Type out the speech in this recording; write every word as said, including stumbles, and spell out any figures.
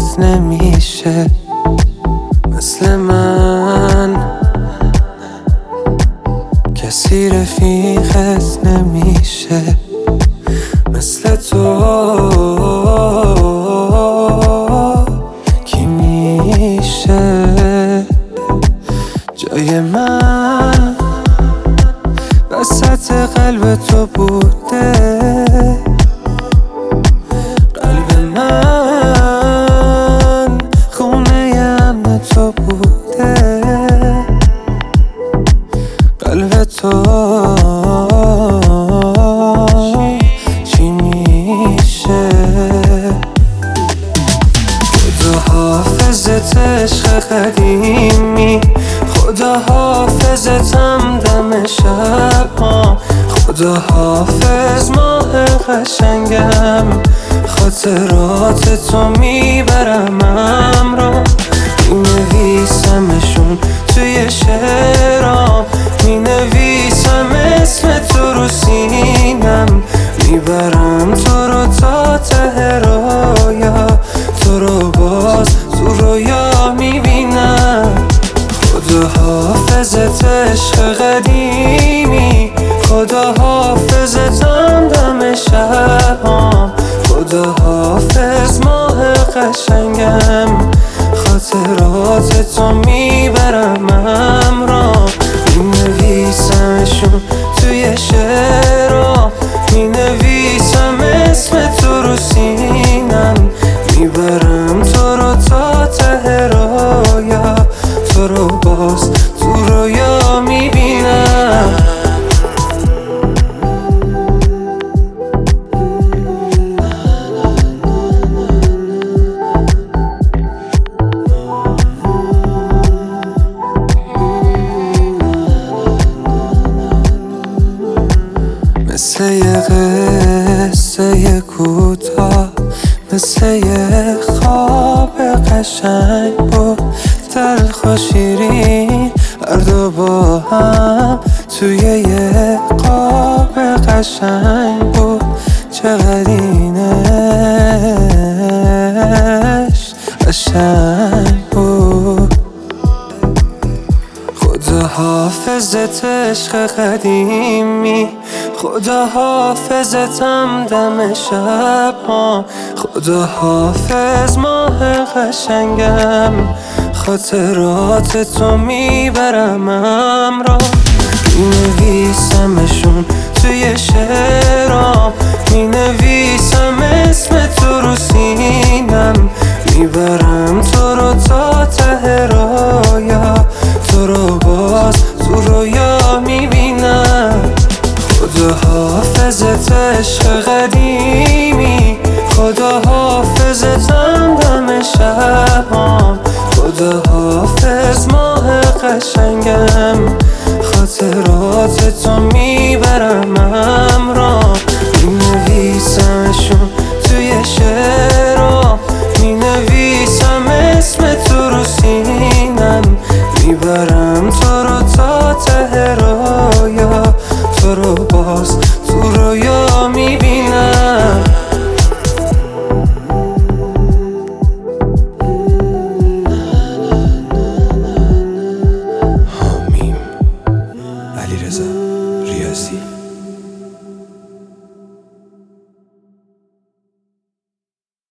رفیقت نمیشه مثل من، کسی رفیقت نمیشه مثل تو. کی میشه جای من وسط قلب تو بوده؟ قلب من خونه امن تو بوده. قلب تو چی میشه؟ خدا حافظت عشق قدیمی، خدا حافظتم دم شب ها، خدا حافظ ماه قشنگم، خاطرات تو میبرم همراه، مینویسمشون توی شعرام، مینویسم اسم تو رو سینم، میبرم تو رو تا ته رویا، تو رو باز تو رویا میبینم. خدا حافظت عشق قدیمی، خدا حافظتم دم شبام، خدا حافظ ماه قشنگم، خاطرات تو میبرم همراه، مینویسمشون توی شعرام، مینویسم اسم تو رو سینم، میبرم تو رو تا ته رویا، تو رو باز تو رویا میبینم. مثل یه قصه کوتاه، مثل یه خواب قشنگ بود، تلخ و شیرین هر دو با هم توی یه قاب قشنگ بود. چقدر اینش قشنگ بود. خدا حافظت عشق قدیمی، خدا حافظتم دم شب ها، خدا حافظ ماه قشنگم، خاطرات تو میبرم همراه، مینویسمشون توی شعرام، مینویسم اسم تو رو سینم، میبرم تو رو تا ته رویا، تو رو باز تو رویا میبینم. خدا حافظت عشق قدیمی، خدا حافظتم دم شبام، خدا حافظ ماه قشنگم، خاطرات تو میبرم همراه، مینویسمشون توی شعرام، مینویسم اسم تو رو سینم، میبرم تو رو تا ته رویا، تو رو باز تو رویا میبینم. حامیم علیرضا ریاضی.